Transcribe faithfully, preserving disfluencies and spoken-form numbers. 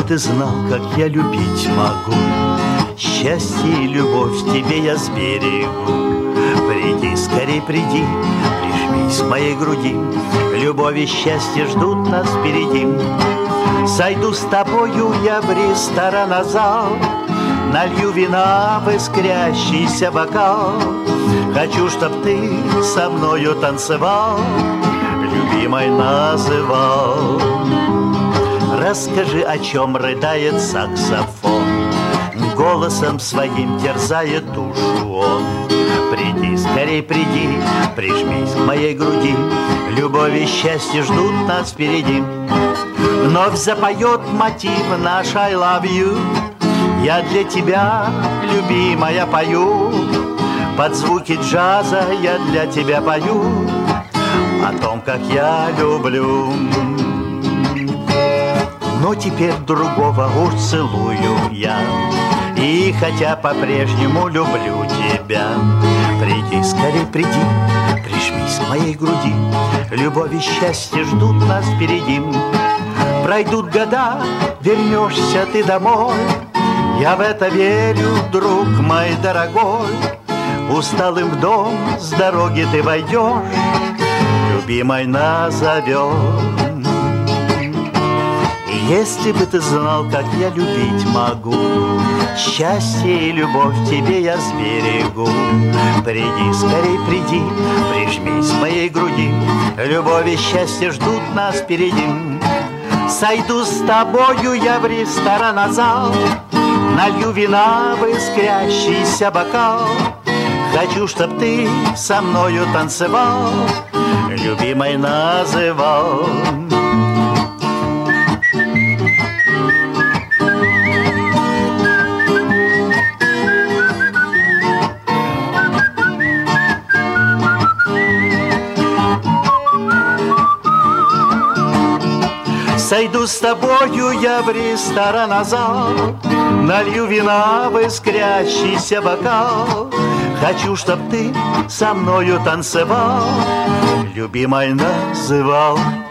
ты знал, как я любить могу, счастье и любовь тебе я сберегу. Приди, скорей приди, прижмись к моей груди, любовь и счастье ждут нас впереди. Сойду с тобою я в ресторан-зал, налью вина в искрящийся бокал. Хочу, чтоб ты со мною танцевал, любимой называл. Расскажи, о чем рыдает саксофон, голосом своим терзает душу он. Приди, скорей приди, прижмись к моей груди, любовь и счастье ждут нас впереди. Вновь запоет мотив наш I love you, я для тебя, любимая, пою. Под звуки джаза я для тебя пою о том, как я люблю. Но теперь другого уж целую я, и хотя по-прежнему люблю тебя. Приди, скорей приди, прижмись к моей груди, любовь и счастье ждут нас впереди. Пройдут года, вернешься ты домой, я в это верю, друг мой дорогой. Усталым в дом с дороги ты войдешь, любимой назовем. И если бы ты знал, как я любить могу, счастье и любовь тебе я сберегу. Приди, скорей приди, прижмись к моей груди, любовь и счастье ждут нас впереди. Сойду с тобою я в ресторан-зал, налью вина в искрящийся бокал. Хочу, чтоб ты со мною танцевал, любимой называл. Сойду с тобою я в ресторан-зал, налью вина в искрящийся бокал. Хочу, чтоб ты со мною танцевал, любимой называл.